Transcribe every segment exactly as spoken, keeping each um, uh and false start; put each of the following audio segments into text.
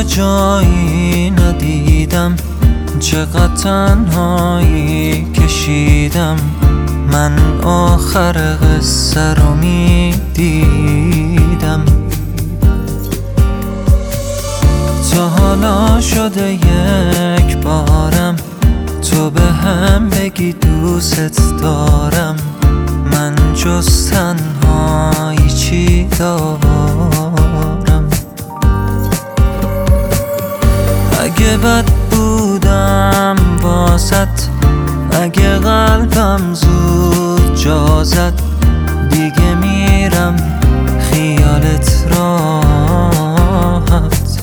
جایی ندیدم، چقدر تنهایی کشیدم. من آخر قصه رو میدیدم. تا حالا شده یک بارم تو به هم بگی دوست دارم. من جز تنهایی چی دارم؟ اگه بد بودم واسط، اگه قلبم زود جا زد، دیگه میرم خیالت راحت.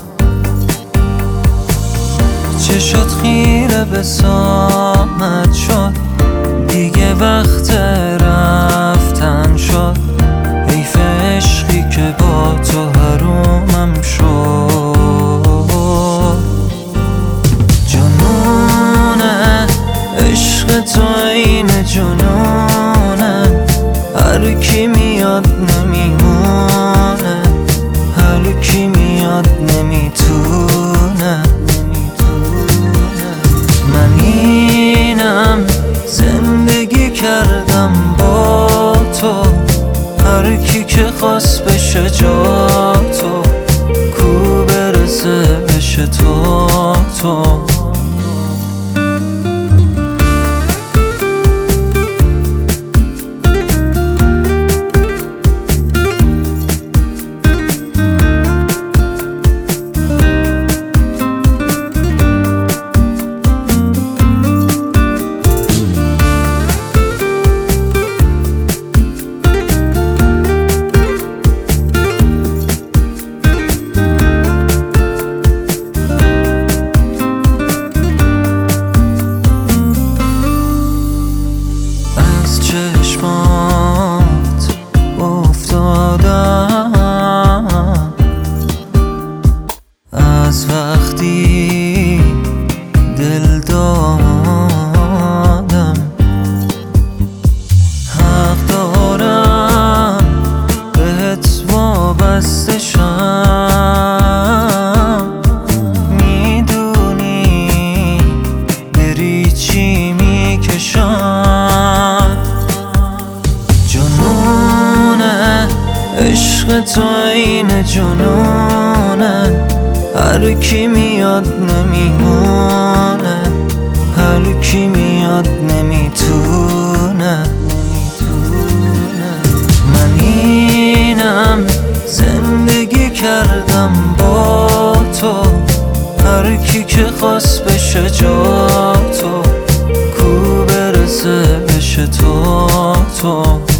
چه شد خیره به ساعت شد، دیگه وقت رفتن شد. حیف عشقی که با تو حرومم شد. جنونه عشق تو این جنونه، هر کی میاد نمیمونه، هر کی میاد نمیتونه. من اینم زندگی کردم با تو، هر کی که خواست بشه جا تو، کو برسه بشه تو تو. چشمات افتادم از وقتی دل دادم. حق دارم بهت وابسته شم، میدونی بری چی میکشم. عشق تو این جنونه، هر کی میاد نمیمونه، هر کی میاد نمیتونه. من اینم زندگی کردم با تو، هر کی که خواست بشه جا تو، کو برسه بشه تو تو.